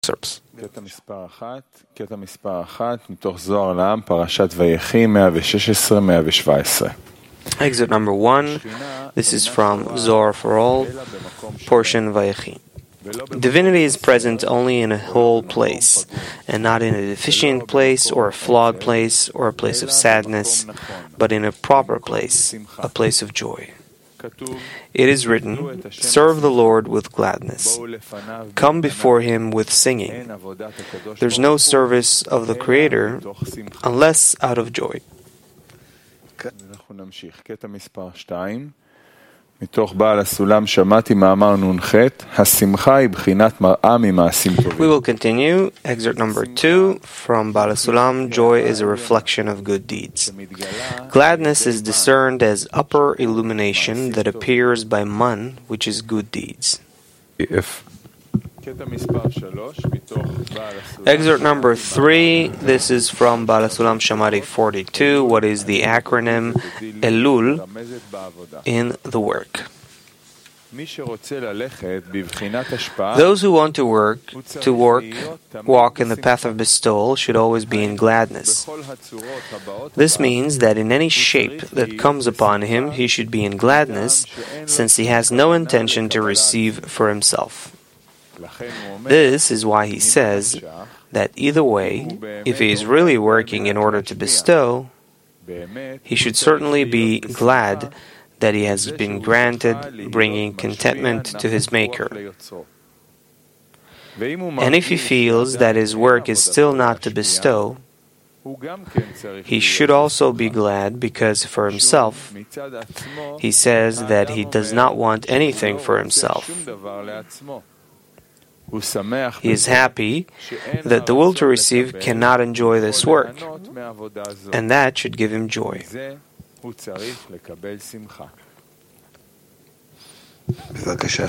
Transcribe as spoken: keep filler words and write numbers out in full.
excerpts. קטע מספר אחת, קטע מספר אחת, מתוך זוהר לעם, פרשת ויחי, מאה ושש עשרה מאה ושבע עשרה. Excerpt number one. This is from Zohar for All, portion Vayechi. Divinity is present only in a whole place, and not in a deficient place or a flawed place or a place of sadness, but in a proper place, a place of joy. It is written, serve the Lord with gladness. Come before Him with singing. There's no service of the Creator unless out of joy. מתוך בעל הסולם שמעתי מאמר נ"ח, השמחה היא בחינת מראה ממעשים טובים. We will continue. Excerpt number two from Baal HaSulam. Joy is a reflection of good deeds. Gladness is discerned as upper illumination that appears by man, which is good deeds. If Excerpt number three. This is from Baal HaSulam Shamari forty-two. What is the acronym Elul in the work? Those who want to work, to work, walk in the path of bestowal should always be in gladness. This means that in any shape that comes upon him, he should be in gladness, since he has no intention to receive for himself. This is why he says that either way, if he is really working in order to bestow, he should certainly be glad that he has been granted, bringing contentment to his Maker. And if he feels that his work is still not to bestow, he should also be glad because for himself, he says that he does not want anything for himself. He is happy that the will to receive cannot enjoy this work, and that should give him joy. בבקשה.